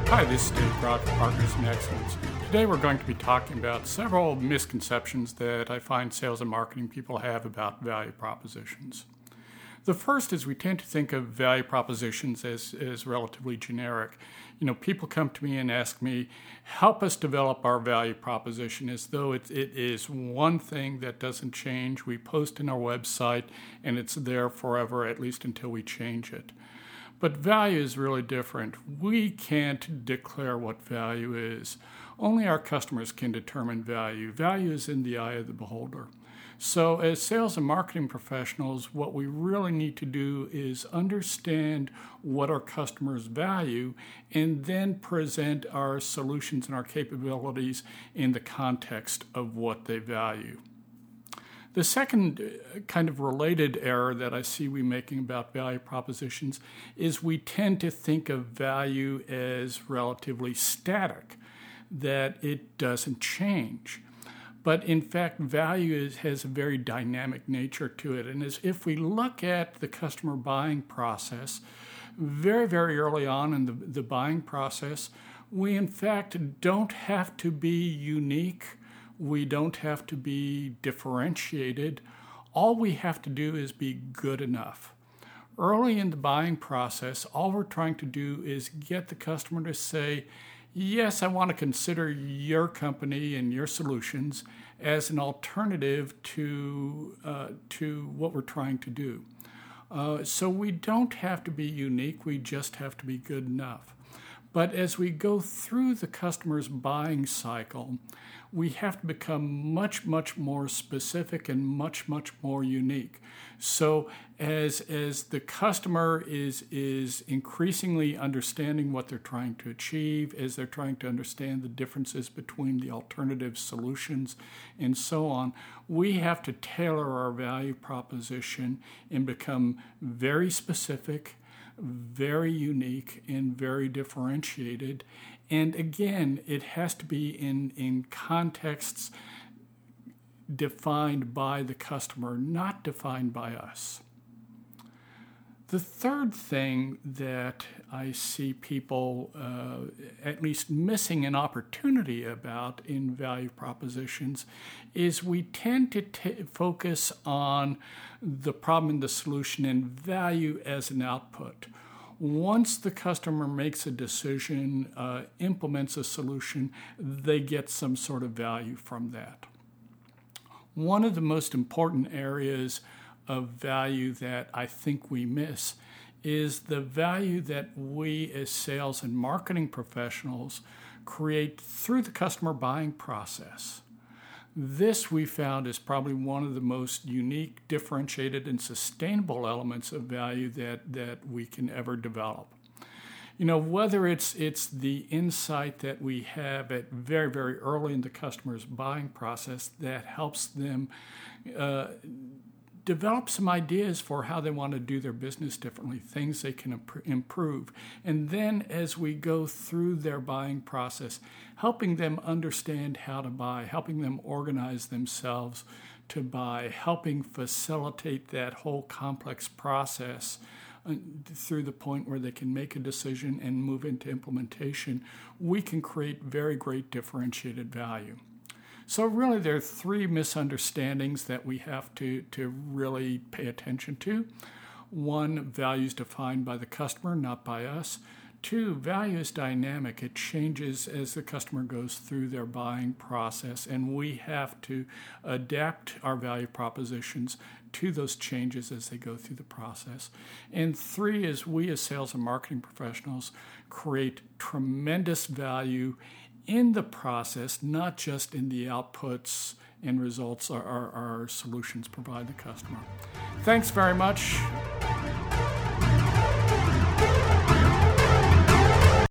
Hi, this is Dave Brock of Partners in Excellence. Today we're going to be talking about several misconceptions that I find sales and marketing people have about value propositions. The first is we tend to think of value propositions as relatively generic. People come to me and ask me, help us develop our value proposition, as though it is one thing that doesn't change. We post in our website and it's there forever, at least until we change it. But value is really different. We can't declare what value is. Only our customers can determine value. Value is in the eye of the beholder. So as sales and marketing professionals, what we really need to do is understand what our customers value and then present our solutions and our capabilities in the context of what they value. The second kind of related error that I see we making about value propositions is we tend to think of value as relatively static, that it doesn't change. But in fact, value has a very dynamic nature to it. And as if we look at the customer buying process, very, very early on in the buying process, we in fact don't have to be unique. We don't have to be differentiated. All we have to do is be good enough. Early in the buying process, all we're trying to do is get the customer to say, yes, I want to consider your company and your solutions as an alternative to what we're trying to do. So we don't have to be unique. We just have to be good enough. But as we go through the customer's buying cycle, we have to become much, much more specific and much, much more unique. So as the customer is increasingly understanding what they're trying to achieve, as they're trying to understand the differences between the alternative solutions and so on, we have to tailor our value proposition and become very specific, very unique, and very differentiated. And again, it has to be in contexts defined by the customer, not defined by us. The third thing that I see people at least missing an opportunity about in value propositions is we tend to focus on the problem and the solution and value as an output. Once the customer makes a decision, implements a solution, they get some sort of value from that. One of the most important areas of value that I think we miss is the value that we as sales and marketing professionals create through the customer buying process. This we found is probably one of the most unique, differentiated, and sustainable elements of value that we can ever develop. Whether it's the insight that we have at very, very early in the customer's buying process that helps them develop some ideas for how they want to do their business differently, things they can improve. And then as we go through their buying process, helping them understand how to buy, helping them organize themselves to buy, helping facilitate that whole complex process through the point where they can make a decision and move into implementation, we can create very great differentiated value. So really there are three misunderstandings that we have to really pay attention to. One, value is defined by the customer, not by us. Two, value is dynamic. It changes as the customer goes through their buying process, and we have to adapt our value propositions to those changes as they go through the process. And three is we as sales and marketing professionals create tremendous value in the process, not just in the outputs and results our solutions provide the customer. Thanks very much.